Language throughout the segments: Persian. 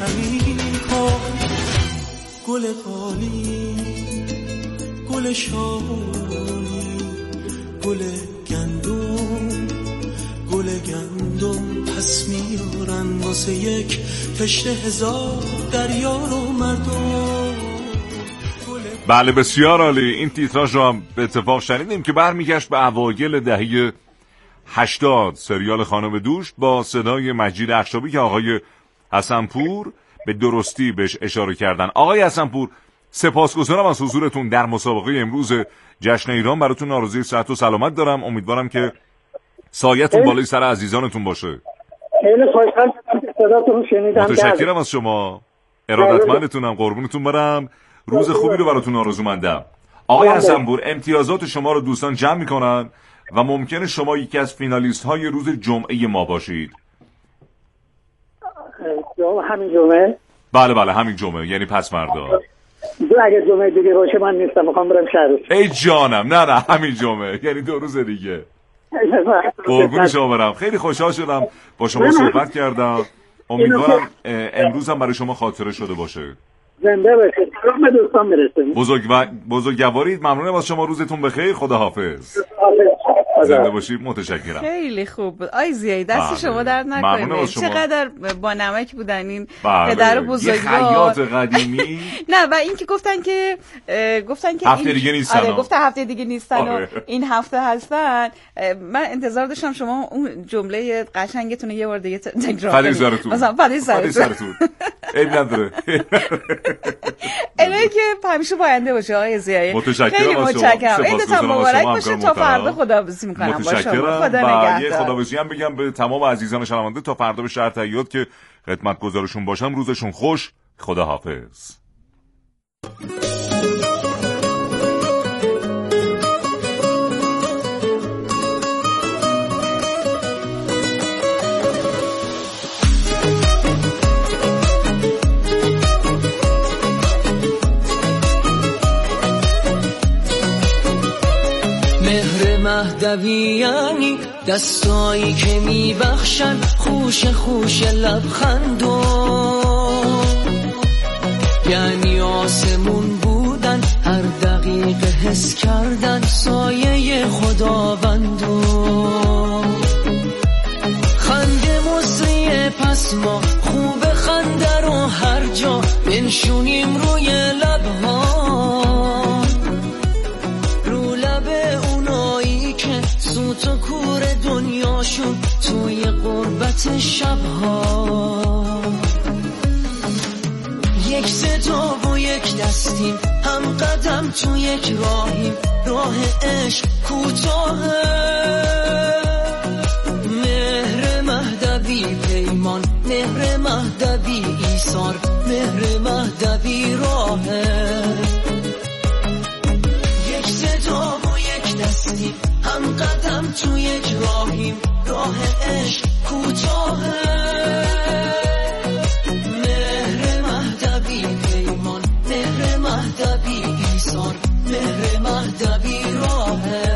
کمی کن. گل قالی، گل شاهی، گل گندم، گل گندم پس میارن واسه یک کشت هزار دریا رو مردم. بله بسیار عالی. این تیتراژ رو هم به اتفاق شنیدیم که برمیگشت به اوایل دهه 80. سریال خانم دوشت با صدای مجید اخشابی که آقای حسنپور به درستی بهش اشاره کردن. آقای حسنپور سپاسگزارم از حضورتون در مسابقه امروز جشن ایران. براتون آرزوی صحت و سلامت دارم. امیدوارم که سایه‌تون بالای سر عزیزانتون باشه. خیلی خوشحال صداتون شنیدم. متشکرم از شما. ارادتمندتونم. قربونتون برم. روز خوبی رو براتون آرزومندم. آقای حسنپور امتیازات شما رو دوستان جمع میکنن و ممکنه شما یکی از فینالیست های روز جمعه ما باشید. همین جمعه؟ بله همین جمعه، یعنی پس فردا. اگه جمعه دیگه باشه من نیستم، میخوام برم شهر. ای جانم، نه همین جمعه، یعنی 2 روز دیگه. قربون شما برم. خیلی خوشحال شدم با شما صحبت کردم. امیدوارم امروز هم برای شما خاطره شده باشه. زنده باشید. سلام به دوستان برسونید. بزرگوارید. ممنونم از شما. روزتون بخیر. خداحافظ. زنده باشید. متشکرم. خیلی خوب. آی زیایی دست شما درد نکنه. چقدر با نمک بودن این پدر بزرگوار. خیاط قدیمی. نه و این که گفتن که هفته دیگه نیستن. آره گفته هفته دیگه نیستن و این هفته هستن. من انتظار داشتم شما اون جمله قشنگتون رو یه بار دیگه تکرار کنید. مثلا فدای سرتون. عیب نداره. الهی که همیشه پاینده باشه آقای زیایی. خیلی متشکرم. عیدتون مبارک باشه. تا فردا خداحافظی میکنم با شما. خدا نگهدار. یه خداحافظی هم بگم به تمام عزیزان شنونده تا فردا به شهر تهیات که خدمتگزارشون باشم. روزشون خوش. خداحافظ. مهدویانی دستایی که میبخشن خوش خوش لبخندو، یعنی آسمون بودن هر دقیقه حس کردن سایه خداوندو. خنده مصریه پس ما خوب خنده رو هر جا بنشونیم روی لبها، سوت و کور دنیاشون توی غربت شبها. یک صدا و یک دستیم هم قدم تو یک راهیم، راه عشق کوتاهه. مهر مهدوی پیمان، مهر مهدوی ایثار، مهر مهدوی راهه. یک صدا و یک دستیم هم قدم تو یک راهیم، راه عشق کوتاهه. مهر مهدوی پیمان، مهر مهدوی ایثار، مهر مهدوی راهه.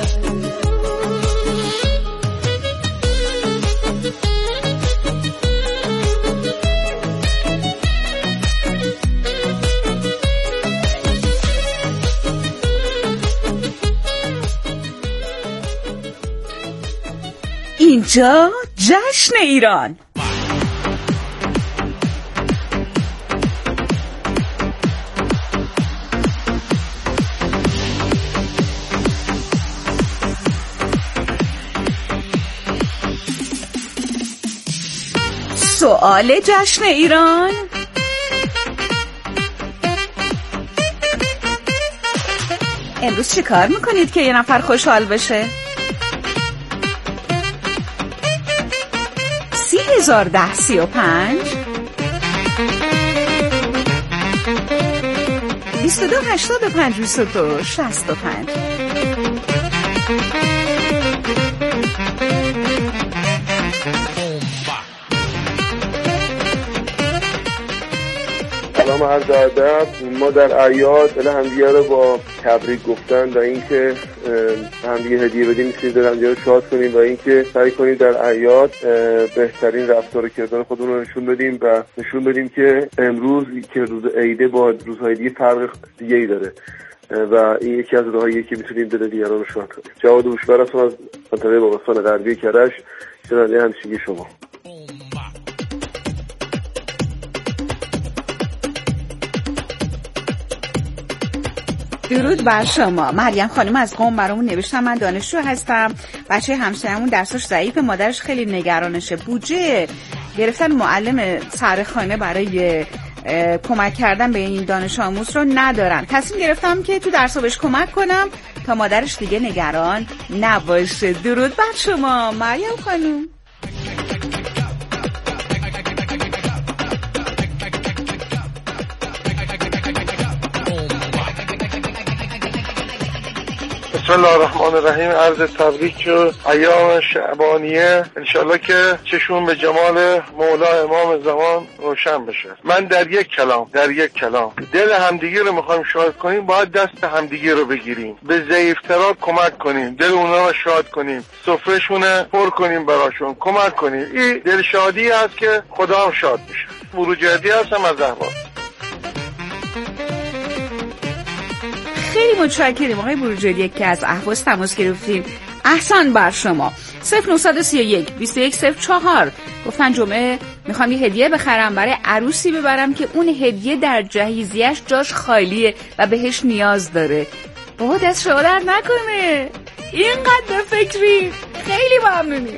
اینجا جشن ایران. سوال جشن ایران. امروز چی کار میکنید که یه نفر خوشحال بشه؟ 301035 2285 22 65. سلام عرض ادب. ما در اعیاد همدیگه رو با تبریک گفتن و اینکه همدیگه هدیه بدیم می‌تونیم در همدیگه رو شاد کنیم و اینکه سعی کنیم در اعیاد بهترین رفتار و کردار خودمون رو نشون بدیم و نشون بدیم که امروز که روز عیده با روزهای دیگه فرق دیگه‌ای داره و این یکی از راهاییه که میتونیم دل دیگران رو شاد کنیم. جواد هوشبر هستم از منطقه باغستان غربی کرج، شنونده همیشگی شما. درود بر شما. مریم خانم از قم برامون نوشتم من دانشجو هستم، بچه همسایه‌مون درسش ضعیف، مادرش خیلی نگرانشه، بودجه گرفتن معلم سرخانه برای کمک کردن به این دانش آموز رو ندارن. تصمیم گرفتم که تو درسا بهش کمک کنم تا مادرش دیگه نگران نباشه. درود بر شما مریم خانم. بسم الله الرحمن الرحیم. عرض تبریک و ایام شعبانیه انشالله که چشمون به جمال مولا امام زمان روشن بشه. من در یک کلام دل همدیگی رو میخوایم شاد کنیم، باید دست همدیگی رو بگیریم، به ضعیفترا کمک کنیم، دل اونا رو شاد کنیم، سفرهشون پر کنیم، براشون کمک کنیم. این دل شادی هست که خدا هم شاد میشه. بروجردی هستم از احوال. خیلی متشکریم آقای بروجردی که از اهواز تماس گرفتیم. احسان بر شما. 0931 2104 گفتن جمعه میخوام یه هدیه بخرم برای عروسی ببرم که اون هدیه در جهیزیه‌اش جاش خالیه و بهش نیاز داره. بابا دست شما درد نکنه، اینقدر به فکری. خیلی ممنونی.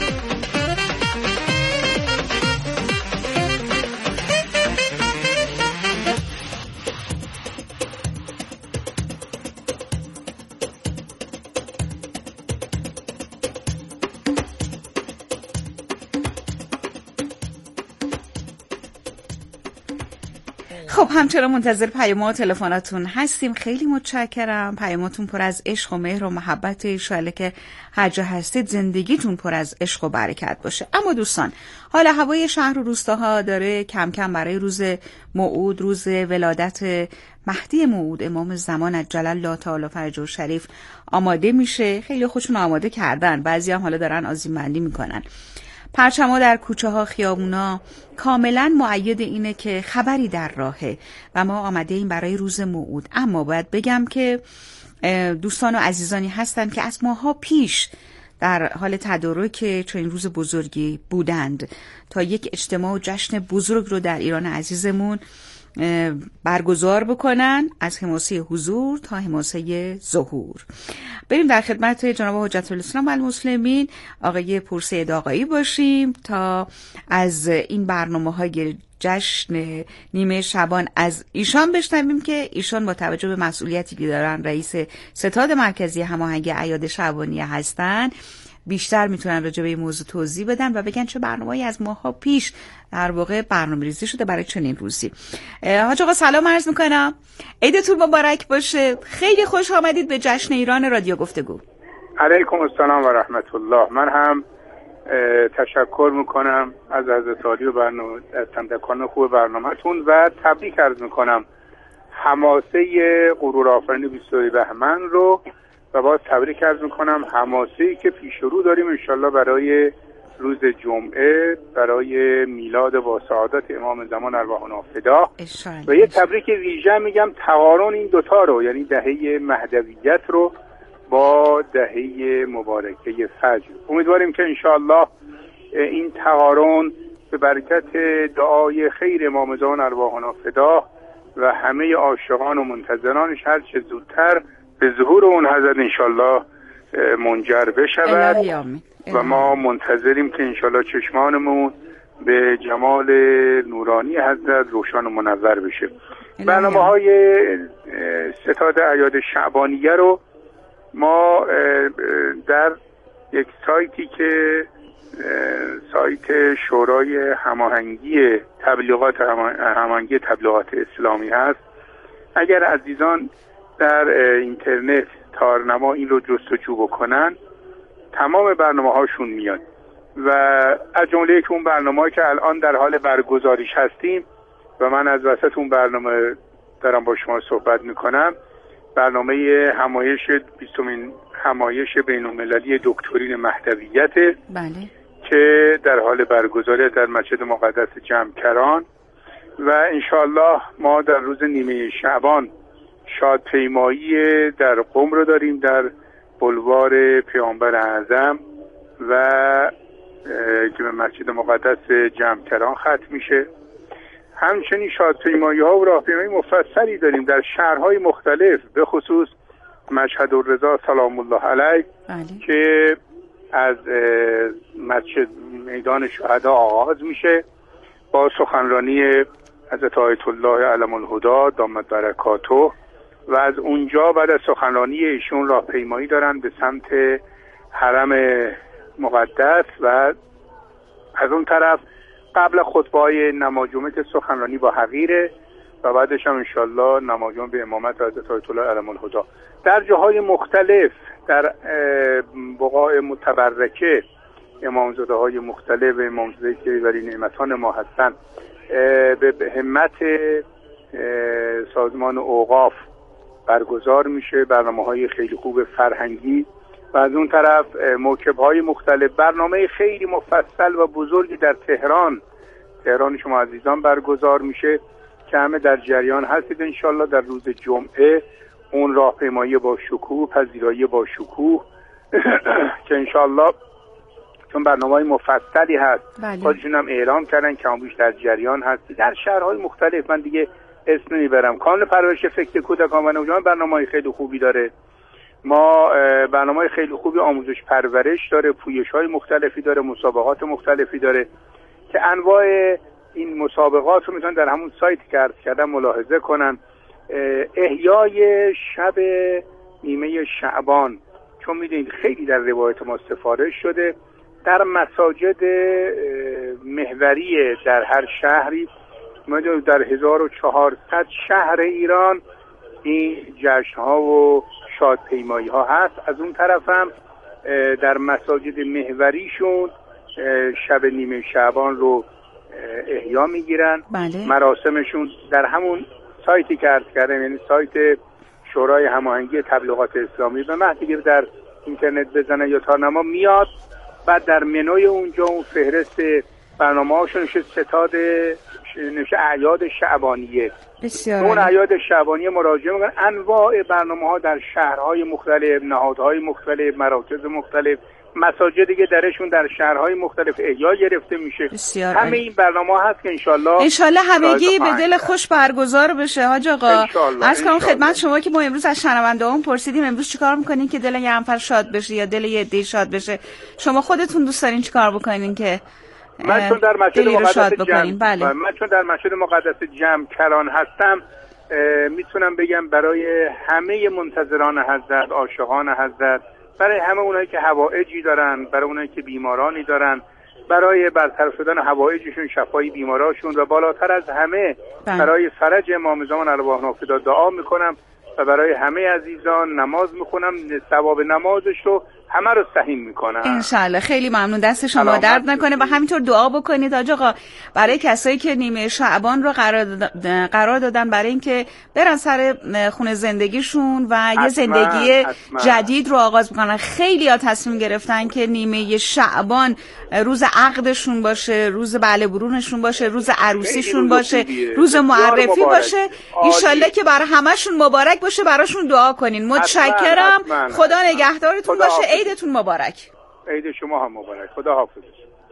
خب همچنان منتظر پیام و تلفناتون هستیم. خیلی متشکرم. پیاماتون پر از عشق و مهر و محبت. انشالله که هر جا هستید زندگیتون پر از عشق و برکت باشه. اما دوستان، حال هوای شهر و روستاها داره کم کم برای روز موعود، روز ولادت مهدی موعود امام زمان عجل الله تعالی فرجه شریف آماده میشه. خیلی خودشون آماده کردن، بعضی هم حالا دارن آذین بندی میکنن. پرچم‌ها در کوچه ها، خیابونا کاملا مؤید اینه که خبری در راهه و ما آمده این برای روز موعود. اما باید بگم که دوستان و عزیزانی هستن که از ماها پیش در حال تدارک چون این روز بزرگی بودند تا یک اجتماع و جشن بزرگ رو در ایران عزیزمون برگزار بکنن، از حماسه حضور تا حماسه ظهور. بریم در خدمت جناب حجت الاسلام والمسلمین آقای پرسید آقایی باشیم تا از این برنامه‌های جشن نیمه شعبان از ایشان بشنویم که ایشان با توجه به مسئولیتی که دارن رئیس ستاد مرکزی هماهنگ اعیاد شعبانیه هستن بیشتر میتونن راجع به این موضوع توضیح بدن و بگن چه برنامه‌ای از ماها پیش در واقع برنامه‌ریزی شده برای چنین روزی. حاج آقا سلام عرض میکنم، عیدتون مبارک باشه. خیلی خوش آمدید به جشن ایران رادیو گفتگو. علیکم السلام و رحمت الله. من هم تشکر میکنم از حضرت عالی و تمدکان خوب برنامه‌تون و تبریک عرض میکنم حماسه غرور آفرین 22 بهمن رو و باز تبریک عرض میکنم حماسه‌ای که پیش رو داریم انشالله برای روز جمعه، برای میلاد با سعادت امام زمان ارواحنا فدا. و یه تبریک ویژه میگم تقارن این دوتا رو، یعنی دهه مهدویت رو با دهه مبارکه فجر. امیدواریم که انشاءالله این تقارن به برکت دعای خیر امام زمان ارواحنا فدا و همه عاشقان و منتظرانش هر چه زودتر به ظهور اون حضرت انشاءالله منجر بشود و ما منتظریم که انشاءالله چشمانمون به جمال نورانی حضرت روشن و منور بشه. برنامه‌های ستاد اعیاد شعبانیه رو ما در یک سایتی که سایت شورای هماهنگی تبلیغات اسلامی هست، اگر عزیزان در اینترنت تارنما این رو جستجو بکنن تمام برنامه هاشون میاد و از جمله که اون برنامه‌ای که الان در حال برگزاریش هستیم و من از وسط اون برنامه دارم با شما صحبت میکنم. برنامه همایش 20مین همایش بین‌المللی دکترین مهدویت بله که در حال برگزاری در مسجد مقدس جمکران و انشاءالله ما در روز نیمه شعبان شادپیمایی در قم رو داریم در بلوار پیامبر اعظم و که به مسجد مقدس جمکران ختم میشه. همچنین شادپیمایی ها و راهپیمایی مفصلی داریم در شهرهای مختلف، به خصوص مشهد الرضا سلام الله علیه که از مسجد میدان شهدا آغاز میشه با سخنرانی حضرت آیت الله علم الهدی دامت برکاته و از اونجا بعد از سخنرانی ایشون راهپیمایی دارن به سمت حرم مقدس و از اون طرف قبل خطبه‌های نماز جمعه که سخنرانی با حقیره و بعدش هم انشالله نماز جمعه به امامت حضرت آیت الله علم الهدی در جاهای مختلف در بقاع متبرکه امامزاده های مختلف امامزاده که ولی نعمتان ما هستن به همت سازمان اوقاف برگزار میشه، برنامه‌های خیلی خوب فرهنگی و از اون طرف موکب‌های مختلف، برنامه خیلی مفصل و بزرگی در تهران شما عزیزان برگزار میشه که همه در جریان هستید. انشالله در روز جمعه اون راهپیمایی با شکوه، پذیرایی با شکوه که انشالله چون برنامه‌های مفصلی هست خودشون هم اعلام کردن که بیش در جریان هست در شهرهای مختلف. من دیگه اسم نمیبرم. کانون پرورش فکر کودکان و نوجوان برنامه‌های خیلی خوبی داره. ما برنامه‌های خیلی خوبی آموزش پرورش داره، پویش‌های مختلفی داره، مسابقات مختلفی داره که انواع این مسابقات رو میتونن در همون سایتی که عرض کردم ملاحظه کنن. احیای شب نیمه شعبان، چون میدونید خیلی در روایت ما سفارش شده در مساجد محوری در هر شهری، میدونید در 1400 شهر ایران این جشن‌ها و شادپیمایی‌ها هست. از اون طرف هم در مساجد محوریشون شب نیمه شعبان رو احیا میگیرن. مراسمشون در همون سایتی که عرض کردم، یعنی سایت شورای هماهنگی تبلیغات اسلامی، به محض که در اینترنت بزنه یا تارنما میاد، بعد در منوی اونجا اون فهرست برنامه‌هاشون نشه ستاد نشه اعیاد شعبانیه. بسیار اون اعیاد شعبانیه مراجعه میکنن. انواع برنامه‌ها در شهرهای مختلف، نهادهای مختلف، مراکز مختلف، مساجدی که درشون در شهرهای مختلف احیا گرفته میشه. همه این برنامه‌ها هست که انشالله همگی به دل خوش برگزار بشه. حاج آقا عرض کنم خدمت شما که ما امروز از شنونده‌هامون پرسیدیم امروز چیکار میکنین که دل یه نفر شاد بشه یا دل یه عده شاد بشه. شما خودتون دوست دارین چیکار بکنین که من چون در مسجد مقدس جمکران هستم میتونم بگم برای همه منتظران حضرت، عاشقان حضرت، برای همه اونایی که حوائجی دارن، برای اونایی که بیمارانی دارن، برای برطرف شدن حوائجشون، شفای بیماراشون و بالاتر از همه برای فرج امام زمان ارواح نافدا دعا میکنم و برای همه عزیزان نماز میخونم، ثواب نمازش رو همه رو سهیم میکنم انشالله. خیلی ممنون، دست شما درد نکنه و همینطور دعا بکنید حاج آقا برای کسایی که نیمه شعبان رو قرار دادن برای اینکه برن سر خونه زندگیشون و یه زندگی جدید رو آغاز بکنن. خیلی ها تصمیم گرفتن که نیمه شعبان روز عقدشون باشه، روز بله برونشون باشه، روز عروسیشون باشه، روز معرفی باشه. انشالله که برای همشون مبارک باشه، براشون دعا کنین. متشکرم. خدا نگهدارتون باشه. عیدتون مبارک. عید شما هم مبارک. خدا حافظ.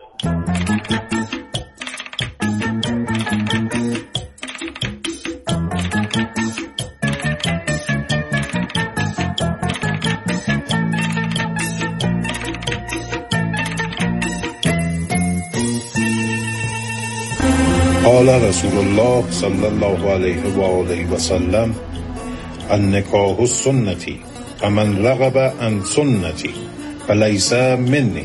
قال رسول الله صلی الله علیه و آله و سلم النکاح سنتی فمن رغب عن سنتی فلیس منی.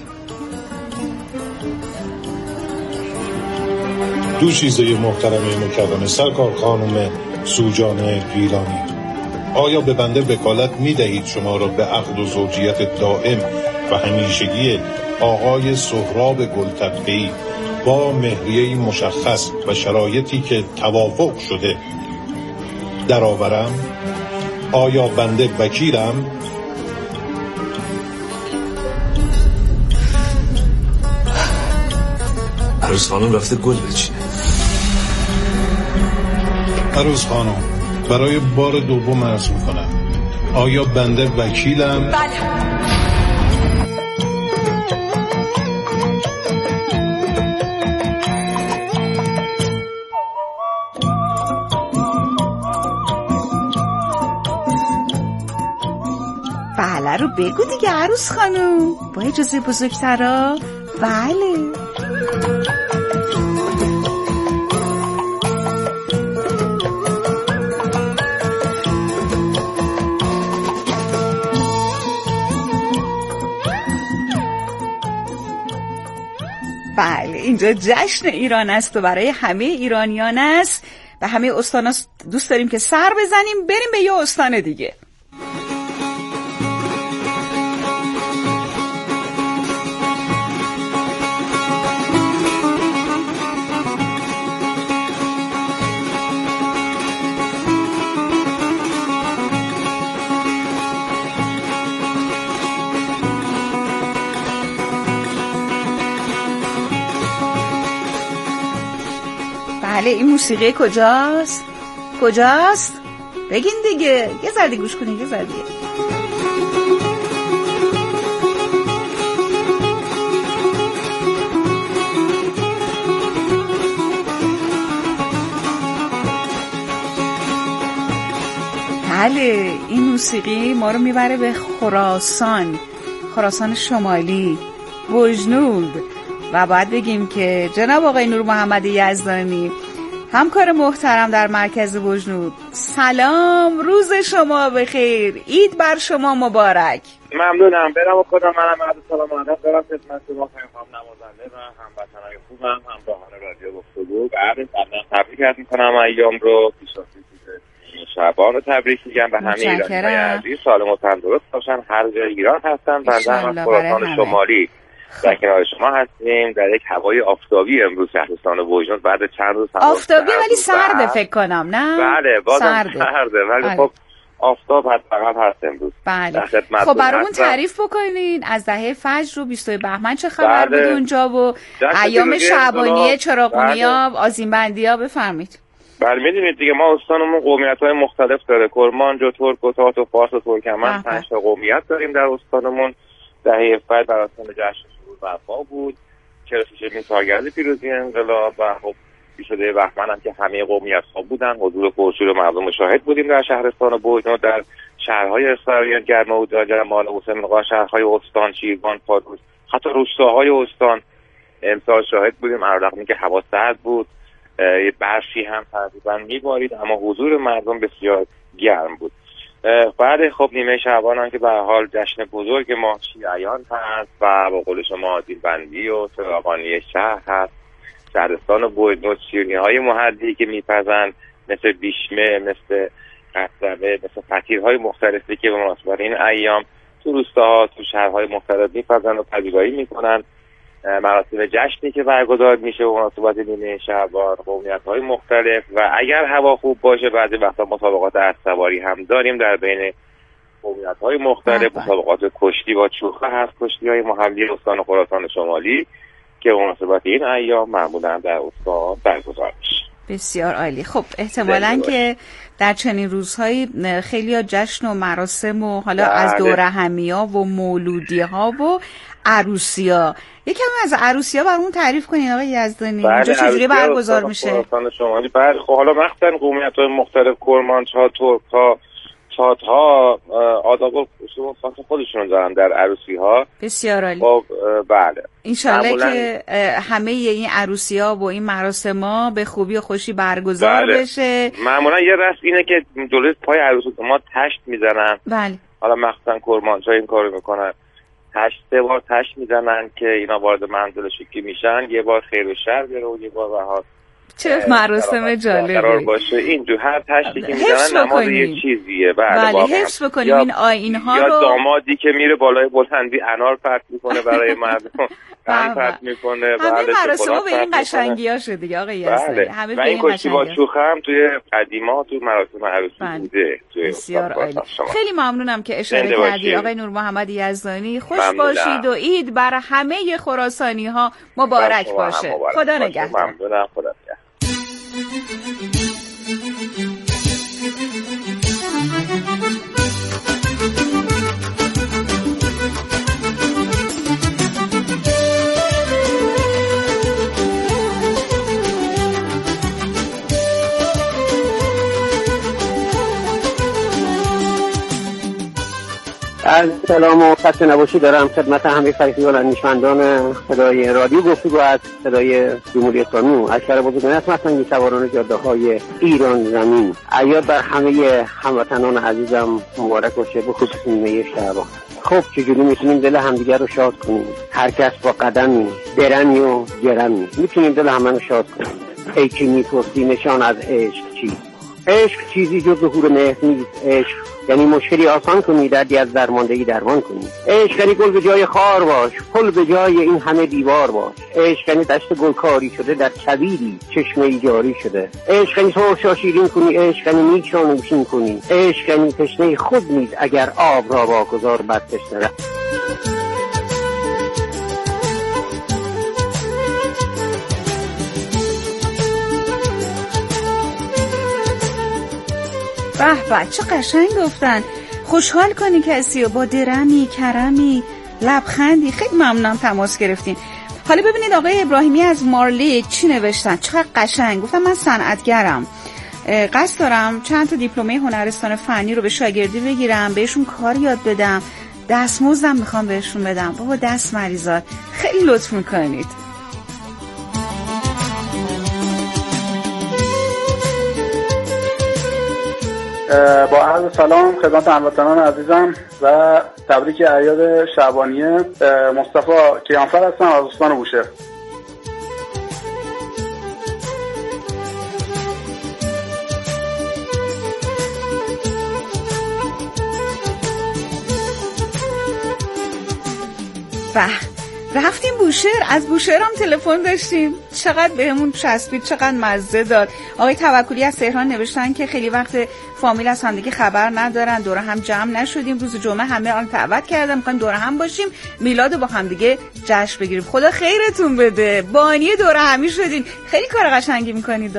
دوشیزه محترم مکرم سرکار خانم سوجان گیلانی، آیا به بنده وکالت می دهید شما را به عقد و زوجیت دائم و همیشگی آقای سهراب گلتپه‌ای با مهریه‌ای مشخص و شرایطی که توافق شده درآورم؟ آیا بنده وکیلم؟ عروس خانم رفته گل بچینه. عروس خانم برای بار دوم عرض میکنم، آیا بنده وکیلم؟ بله. بله رو بگو دیگه عروس خانم، با اجازه بزرگترا. بله. بله اینجا جشن ایران است و برای همه ایرانیان است و همه استانا دوست داریم که سر بزنیم بریم به یه استان دیگه. بله این موسیقی کجاست؟ کجاست؟ بگین دیگه، یه ذره گوش کنین، یه ذره. بله این موسیقی ما رو میبره به خراسان شمالی، بجنود. و باید بگیم که جناب آقای نور محمد یزدانی همکار محترم در مرکز بجنود، سلام، روز شما بخیر، عید بر شما مبارک. ممنونم. برم خودم منم عرض سلام و ادب دارم خدمت شما خانم نوازنده و هموطنان خوبم، همراهان رادیو گفتگو. بعد تبریک میکنم ایام رو، پیشاپیش شعبان رو تبریک میگم به همه ایرانی‌های عزیز، سالم و تندرست باشن هر جای ایران هستن. بنده هم از خراسان شمالی در کنار شما هستیم در یک هوای آفتابی امروز شهرستان بجنود بعد چند روز آفتابی ولی سرده فکر کنم، نه؟ بله بازم سرده ولی خب آفتاب حداقل هست امروز. بله. خب برامون تعریف بکنین از دهه فجر و 22 بهمن چه خبر بود اونجا و ایام شعبانیه، چراغونی‌ها، آذین‌بندی‌ها، بفرمایید. بله میدونید دیگه ما استانمون قومیت‌های مختلف داره، کرمانج و ترک و تات و فارس و ترکمن، 5 تا قومیت داریم در استانمون. دهه فجر مراسم جشن شروع برپا بود، 46مین سالگرد پیروزی انقلاب و خب 22 بهمن هم که همه قومیت‌ها بودن، حضور پرشور مردم شاهد بودیم در شهرستان بجنود، در شهرهای اسفریان، گرمه و جمال، حسین قا، شهرهای استان، شیروان، پادوس، حتی روستاهای استان امسال شاهد بودیم. علیرغم که هوا سرد بود، یه برفی هم تقریبا میبارید، اما حضور مردم بسیار گرم بود. بعد خب نیمه شعبان هم که به حال جشن بزرگ ما شیعیان هست و با قول شما آذین‌بندی و چراغانی شهر هست. شهرستان بجنود شیرینی‌های محلی که میپزن مثل بیشمه، مثل قطرمه، مثل فطیرهای مختلفی که به مناسبت این ایام تو روستاها، تو شهرهای مختلف میپزن و پذیرایی میکنن. مراسم جشنی که برگزار میشه و مناسبت نیمه شعبان، قومیت‌های مختلف و اگر هوا خوب باشه بعضی وقتا مسابقات اسب‌سواری هم داریم در بین قومیت‌های مختلف. مسابقات کشتی با چوخه هست، کشتی‌های محلی استان خراسان شمالی که به مناسبت این ایام معمولا در استان برگزار میشه. بسیار عالی. خب احتمالاً که در چنین روزهایی خیلی جشن و مراسم و حالا از دوره همیا و مولودی‌ها و عروسی‌ها، یکم از عروسی‌ها برامون تعریف کنین آقای یزدانی. اونجا چجوری برگزار میشه؟ خراسان شمالی. بله خب حالا مخصوصاً قومیت‌های مختلف، کرمانچ‌ها، ترک‌ها، تات‌ها آداب و اصول خاص خودشون دارن در عروسی‌ها. بسیار عالی. خب بله انشالله که همه این عروسی‌ها و این مراسم‌ها به خوبی و خوشی برگزار بشه. معمولا یه رسم اینه که جلوی پای عروس ما تشت میزنن. بله. حالا مخصوصا کرمانچا این کارو میکنن، 3 بار تشت میزنن که اینا وارد منزل شوکی میشن، یه بار خیر و شر بیاره و یه بار بهار چه مراسم جالبی قرار باشه. این تو هر تشتی که میزنن نماز یه چیزیه. بله حفظ بکنیم این آیین‌ها رو. یا دامادی که میره بالای بلندی انار پرت میکنه برای مردم، قند پرت میکنه. همه مراسم‌ها به این قشنگی‌ها شده دیگه آقای یزدانی. همه و این کشتی با چوخم توی قدیما تو مراسم عروسی بوده. بسیار عالی. خیلی ممنونم که اشاره کردی آقای نور محمد یزدانی. خوش باشید و عید بر همه خراسانی‌ها مبارک باشه. خدا نگهدار. ممنونم. خدا نگهدار. سلام و خسته نباشی دارم خدمت همه فرهیخته دانشمندان صدای رادیو گفتگو از صدای جمهوری اسلامی. اشکر بزرگان اسمت سواران جاده‌های ایران زمین. عیاد بر همه هموطنان عزیزم مبارک باشه، به خصوص نیمه شعبان. خب چجوری میتونیم دل همدیگر رو شاد کنیم؟ هر کس با قدمی درمی و جرمی میتونیم دل همه رو شاد کنیم. ای که میپرسی نشان از عشق چی؟ عشق چیزی جز ظهور مهر نیست. عشق یعنی مشکلی آسان کنی، دردی از درماندگی درمان کنی. عشق یعنی گل به جای خار باش، پل به جای این همه دیوار باش. عشق یعنی دشت گلکاری شده در کویری چشمه جاری شده. عشق یعنی سرخ شیرین کنی، عشق یعنی نیک و نوشین کنی. عشق یعنی تشنه خود نیز اگر آب را واگذار بر تشنه. به به چه قشنگ گفتن. خوشحال کنی کسی و با درمی کرمی لبخندی. خیلی ممنونم تماس گرفتین. حالا ببینید آقای ابراهیمی از مارلیک چی نوشتن. چقدر قشنگ گفتن. من صنعتگرم، قصد دارم چند تا دیپلمه هنرستان فنی رو به شاگردی بگیرم، بهشون کار یاد بدم، دستمزدم میخوام بهشون بدم. بابا دست مریضات خیلی لطف میکنید. با عرض سلام خدمت هموطنان عزیزم و تبریک اعیاد شعبانیه. مصطفی کیانفر هستم از استان بوشهر. رفتیم بوشهر، از بوشهر هم تلفن داشتیم. چقدر بهمون چسبید، چقدر مزه داد. آقای توکلی از تهران نوشتن که خیلی وقت فامیل از همدیگه خبر ندارن، دور هم جمع نشدیم. روز جمعه همه آن دعوت کردم می‌خوایم دور هم باشیم، میلاد با همدیگه جشن بگیریم. خدا خیرتون بده، بانی دور همی شدین. خیلی کار قشنگی می‌کنید.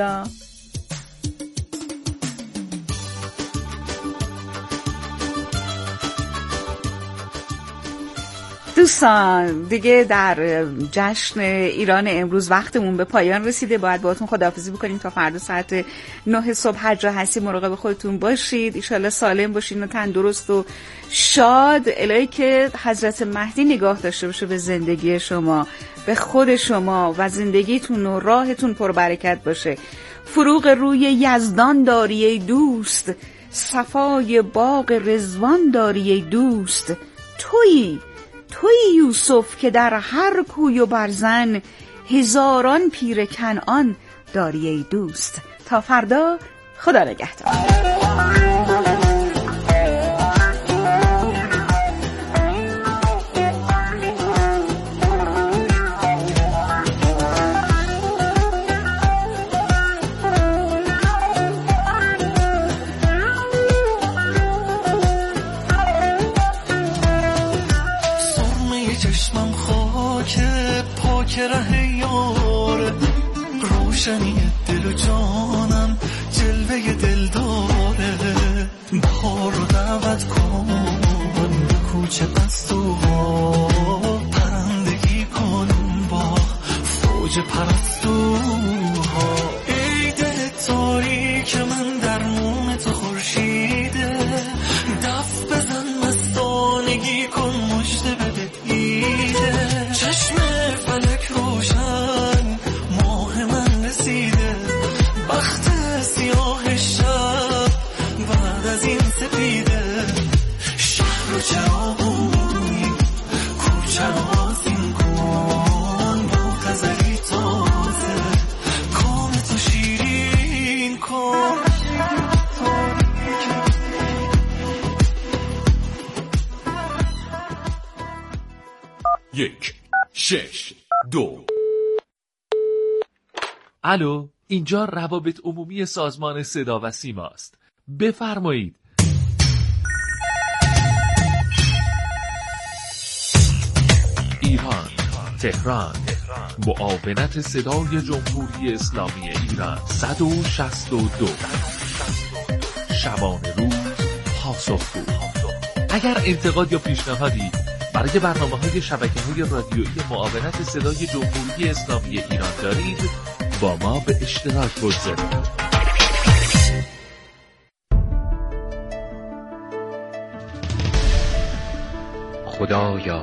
دوستان دیگه در جشن ایران امروز وقتمون به پایان رسیده. باید باهاتون خداحافظی بکنیم تا فردا ساعت 9 صبح. هر جا هستی مراقب خودتون باشید. ان شاءالله سالم باشین و تندرست و شاد. الهی که حضرت مهدی نگاه داشته باشه به زندگی شما، به خود شما و زندگیتون و راهتون پربرکت باشه. فروغ روی یزدان داری ای دوست، صفای باغ رضوان داری ای دوست. تویی یوسف که در هر کوی و برزن، هزاران پیر کنعان داری ای دوست. تا فردا، خدا نگهدار. ره یاره روشنی دل و جانم، جلوه دل داره. بهار رو دعوت کن به کوچه بستوها، پرندگی کن با فوج پرستوها. ای دل تاریک من درمون تو خورشیده، دف بزن مستانگی کن مژده بده ایده. چشم فلک روشن ماه من رسیده، بخت سیاه شب بعد از این سپیده. شهر رو چراغونی کوچه رو آسین کن، با غزلی تا 6 2. الو، اینجا روابط عمومی سازمان صدا و سیما است. بفرمایید. ایران، تهران، معاونت صدای جمهوری اسلامی ایران 162. شبانه روز پاسخگو. اگر انتقاد یا پیشنهادی برای برنامه‌های شبکه‌های رادیویی معاونت صدای جمهوری اسلامی ایران دارید، با ما به اشتراک بگذارید. خدایا،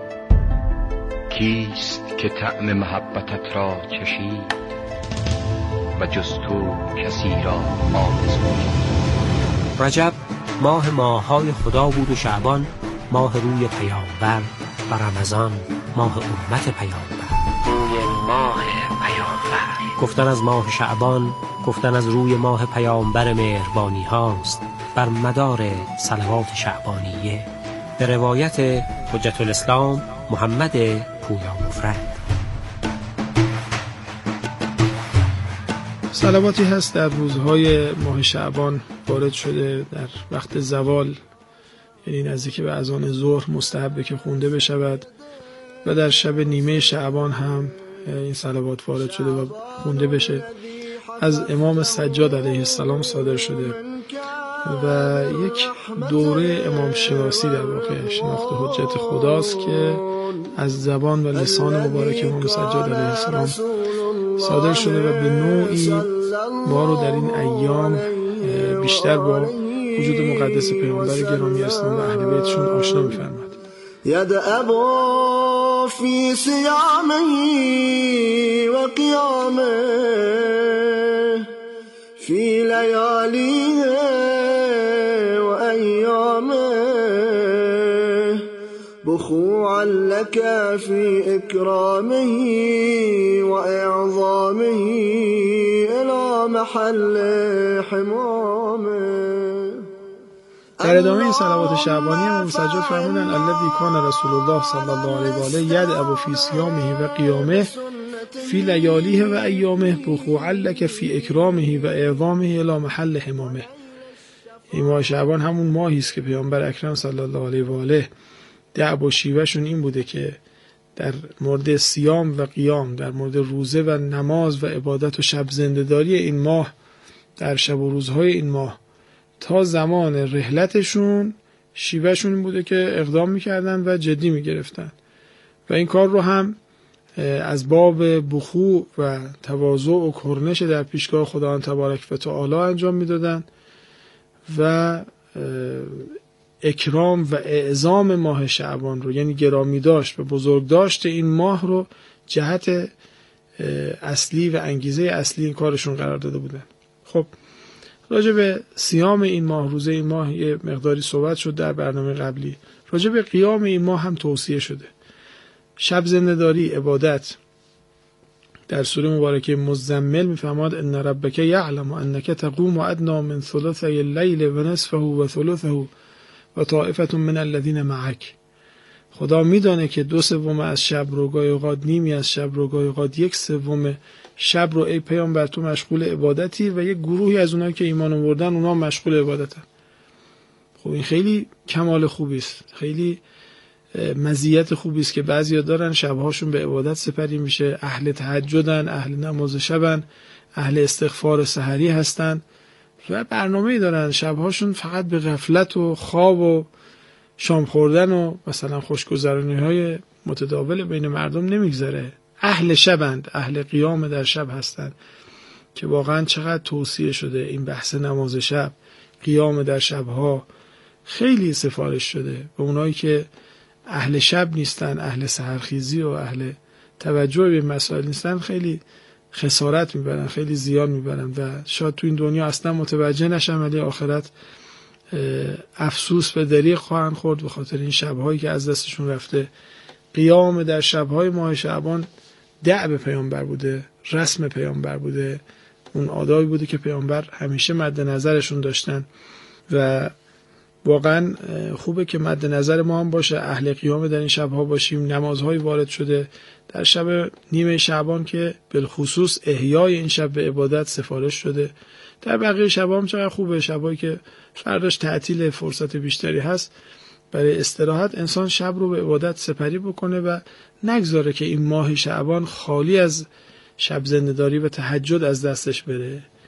کیست که طعم محبتت را چشید و جز تو کسی را آرزویی؟ رجب ماه‌های خدا بود و شعبان ماه روی پیامبر و رمضان ماه امت پیامبر. روی ماه پیامبر. گفتن از ماه شعبان گفتن از روی ماه پیامبر مهربانی هاست بر مدار صلوات شعبانیه به روایت حجت الاسلام محمد پویا مفرد. صلواتی هست در روزهای ماه شعبان وارد شده در وقت زوال، یعنی نزدیک به اذان ظهر مستحبه که خونده بشود و در شب نیمه شعبان هم این صلوات وارد شده و خونده بشه. از امام سجاد علیه السلام صادر شده و یک دوره امام شناسی در واقع شناخت حجت خداست که از زبان و لسان مبارک امام سجاد علیه السلام صادر شده و به نوعی ما رو در این ایام بیشتر با وجود مقدس پیامبر گرامی اسلام و اهل بیتشون آشنا می‌فرماد. يدأب في صيامه وقيامه في لياليه وأيامه بخوعا لك في إكرامه وإعظامه إلى محل حمامه. در ادامه این صلوات شعبانی امام سجاد فرمودند الذی کان رسول الله صلی الله علیه و آله یدعو فی صیامه و قیامه فی لیالیه و ایامه بخوعا لک فی اکرامه و اعظامه الی محل حمامه. این ماه شعبان همون ماهی است که پیامبر اکرم صلی الله علیه و آله دعو و شیوهشون این بوده که در مورد صیام و قیام، در مورد روزه و نماز و عبادت و شب زنده‌داری این ماه، در شب و روزهای این ماه تا زمان رحلتشون شیوهشون این بوده که اقدام میکردن و جدی میگرفتن و این کار رو هم از باب بخوع و تواضع و کرنش در پیشگاه خداوند تبارک و تعالی انجام میدادن و اکرام و اعظام ماه شعبان رو، یعنی گرامی داشت و بزرگ داشت این ماه رو جهت اصلی و انگیزه اصلی این کارشون قرار داده بودن. خب راجع به صیام این ماه، روزه این ماه یه مقداری صحبت شد در برنامه قبلی. راجع به قیام این ماه هم توصیه شده. شب زنده‌داری، عبادت. در سوره مبارکه مزمل می‌فرماد ان ربک یعلم انک تقوم ادنی من ثلثی اللیل و نصفه و ثلثه و طائفه من الذین معک. خدا میدانه که 2/3 از شب رو، گاهی اوقات نیمی از شب رو، گاهی اوقات 1/3 شب رو ای پیامبر تو مشغول عبادتی و یک گروهی از اونایی که ایمان آوردن اونا مشغول عبادتن. خب این خیلی کمال خوبی است، خیلی مزیت خوبی است که بعضیا دارن شبهاشون به عبادت سپری میشه، اهل تهجدن، اهل نماز شبن، اهل استغفار سحری هستن و برنامه‌ای دارن شبهاشون فقط به غفلت و خواب و شام خوردن و مثلا خوشگذرونی‌های متداول بین مردم نمیگذره. اهل شبند، اهل قیام در شب هستند که واقعا چقدر توصیه شده این بحث نماز شب، قیام در شبها خیلی سفارش شده. و اونایی که اهل شب نیستن، اهل سحرخیزی و اهل توجه به مسائل نیستن، خیلی خسارت میبرن، خیلی زیان میبرن و شاید تو این دنیا اصلا متوجه نشن ولی آخرت افسوس به دریغ خواهند خورد به خاطر این شبهایی که از دستشون رفته. قیام در شبهای ماه شعبان دعب پیامبر بوده، رسم پیامبر بوده، اون آدابی بوده که پیامبر همیشه مد نظرشون داشتن و واقعا خوبه که مد نظر ما هم باشه، اهل قیام در این شبها باشیم. نمازهای وارد شده در شب نیمه شعبان که بالخصوص احیای این شب به عبادت سفارش شده. در بقیه شبها هم چقدر خوبه، شبایی که فرداش تعطیل، فرصت بیشتری هست برای استراحت، انسان شب رو به عبادت سپری بکنه و نگذاره که این ماه شعبان خالی از شب زنده‌داری و تهجد از دستش بره.